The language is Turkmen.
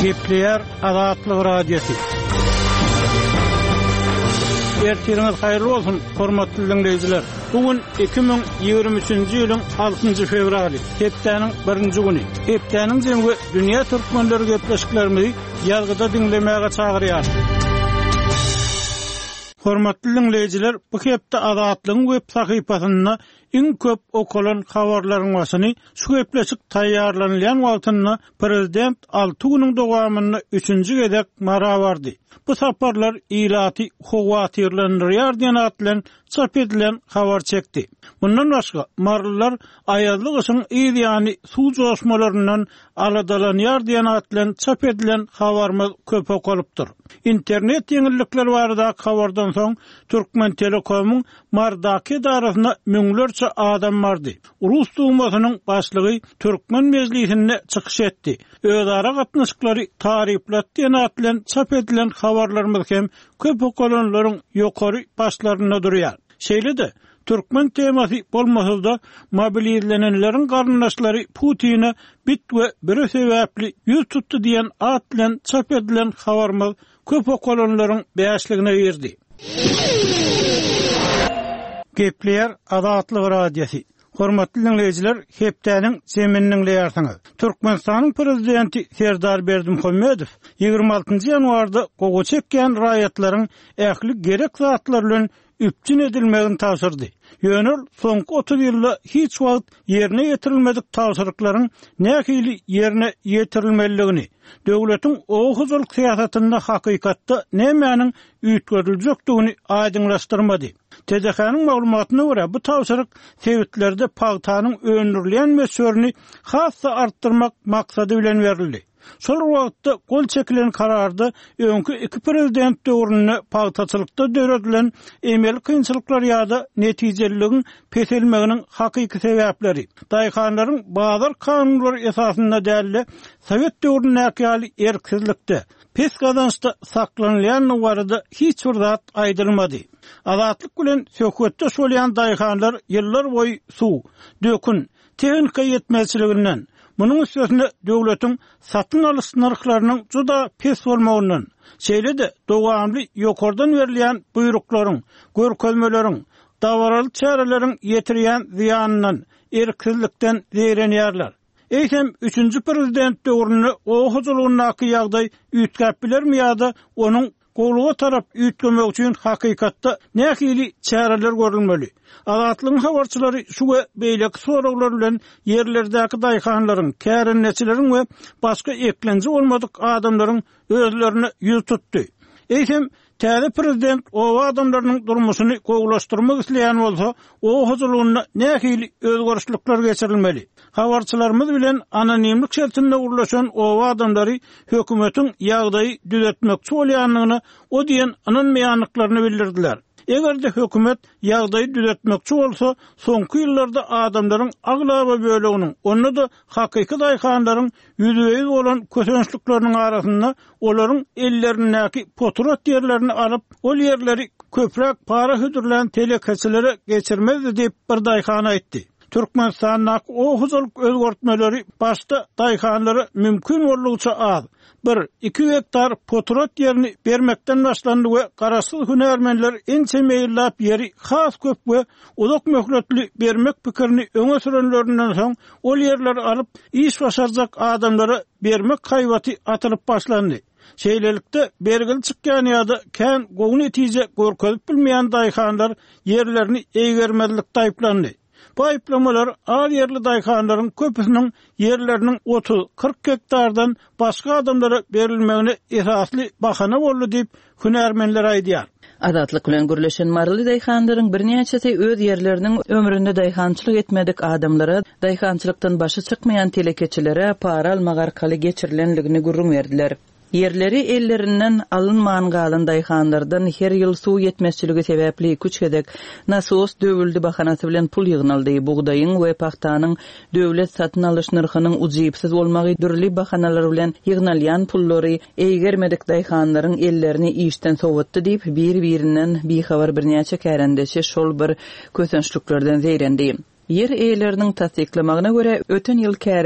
Gepleyer Azatlyk radiosu. Ertiriniz hayırlı olsun, hormatly dinleyijiler. Bugün 2023-nji ýylyň 6-njy fevraly, hepdeniň 1-nji güni. Hepdeniň jemgy dünýä türkmenleri gepleşiklerimizi ýalgyda dinlemäge çagyrýar. Hormatly dinleyijiler, bu hepde Azatlyň web sahypasyna iň köp okulan habarlaryň başyny şu gepleşik taýýarlanýan wagtyna prezident 6 güniň dowamyny 3-nji gezek mara bardy. Bu saparlar ilaty howatyrlandyrýar diýen at bilen çap edilen habar çekdi. Bundan başga marlylar aýazlyk üçin ýa-ni suw joşmalaryndan aladalanýar diýen at bilen çap edilen habarmy köp okulypdyr. İnternet ýeňillikleri barada habardan soň Türkmen Telekom'un Mardaky darasyna müňlerçe adam bardy. Rus dumasynyň başlygy Türkmen mezlisine çykyş etdi. Özara gatnaşyklary tariflatdy diýen at bilen çap edilen habarlarymyz hem köp okulanlaryň ýokary başlaryna durýar. Şeýle-de Türkmen temasy bolmasa da mobilizlenenleriň garnaşlary Putin'e bit we bir sebäpli ýüz tutdy diýen at bilen çap edilen habarymyz köp okulanlaryň beýasligine berdi. Gepleyer Azatlyk radiosu. Hormatly dinleyijiler, hepdeniň zemininiň leýärsiňiz. Türkmenistanyň prezidenti Serdar Berdimuhammedow 26-njy ýanwarda gowy çekýän raýatlaryň ähli gerek zatlar bilen üpçün edilmegini tapşyrdy. Ýönül soňky 30 ýylda hiç wagt ýerine ýetirilmedik tapşyryklaryň nähili ýerine ýetirilmeligini, döwletiň oğuzlyk syýasatynda hakykatda nämäniň üýtgediljekdigini aýdynlaşdyrmady. TDH-nyň maglumatyna görä bu tapşyryk sewitlerde pagtanyň öňürleýän mesörüni hassa artdyrmak maksady bilen berildi. Şol wagtda gol çekilen kararda öňkü iki prezident döwründe pagtaçylykda döredilen emel kynçylyklar ýa-da netijeliligin peselmeginiň hakyky sebäpleri, daýhanlaryň bazar kanunlary esasynda däli Sowet döwründäki erkizlikde, pes gazançda saklanýan barada hiç bir zat aýdylmady. Azatlyk bilen söhbetde şolýan daýhanlar ýyllar boýy suw, dökün, tehnika ýetmezçiliginden, bunun üstüne döwletiň satyn alyş narhlarynyň juda pes bolmagyndan, şeýle-de dowamly ýokardan berilýän buýruklaryň, görkezmeleriň, dawaraly çäreleriň ýetirýän ziýanyndan, erkizlikden zeýrenýärler. Eýsem 3-nji prezident döwründe oğuzlygynaky ýagdaý üýtgäp bilermi ýa-da onuň gowluga tarap üýtgemek üçin hakykatda nähili çäreler görülmeli. Azatlyň habarçylary şu we beýleki soraglar bilen ýerlerdäki daýhanlaryň, kärenneçileriň we başga eklenji bolmadyk adamlaryň özlerini ýüz tutdy. Eýsem täze prezident o adamlaryň durmuşyny gowlaşdyrmak isleýän bolsa, o huzurlygyna nähili özgörüşlikler geçirilmeli. Habarçylarymyz bilen anonimlik şertinde urlaşan o adamlary hökümetiň ýagdaýy düzeltmekçi bolýanlygyny o diýen anonymlyklaryny bildirdiler. Egerde hökümet ýagdaýy düzeltmekçi bolsa, soňky ýyllarda adamlaryň aglaba böleginiň, onda da hakyky daýhanlaryň ýüzüýiz bolan kösençlikleriniň arasynda olaryň ellerindäki poturat ýerlerini alyp, ol ýerleri köprek para hüdürlän telekeçilere geçirmezdi diýip bir daýhan aýtdy. Türkmenistanyň oğuzlyk özgörtmeleri başda daýhanlary mümkin bolýança az. 1-2 hektar poturat ýerini bermekden başlandy we garaşsyz hünärmenler ençe meýillap ýeri has köp we uzak möhletli bermek pikirini öňe sürenlerinden soň ol ýerleri alyp iş başarjak adamlara bermek haýwaty atylyp başlandy. Şeýlelikde bergil çykýan ýa-da kän gowy netije görkezip bilmeýän daýhanlar ýerlerini eýgermezlikde aýplandy. Bu aýplamalar az ýerli daýhanlaryň köpüsiniň ýerleriniň 30-40 hektardan başga adamlara berilmegine esasly bahana boldy diýip hünärmenler aýdýar. Azatlyk bilen gürleşen marly daýhanlaryň birnäçesi öz ýerleriniň ömründe daýhançylyk etmedik adamlara, daýhançylykdan başy çykmaýan telekeçilere para almak arkaly geçirilenligini gurrun berdiler. Yerleri ellerinden alınmayan galan daýhanlardan her ýyl suw ýetmezçiligi sebäpli küçgedek nasos döwüldi bahanasy bilen pul ýygnaldy. Buğdaýyň we paxtanyň döwlet satyn alyş narhynyň ujypsyz bolmagy dürli bahanalar bilen ýygnalýan pullary eýgermedik daýhanlaryň ellerini işden sowatdy diýip bir-birinden bihabar birnäçe kärendeşi şol bir kösençliklerden zeýrendi. Yer eýleriniň tasdiklamagyna görä öten ýyl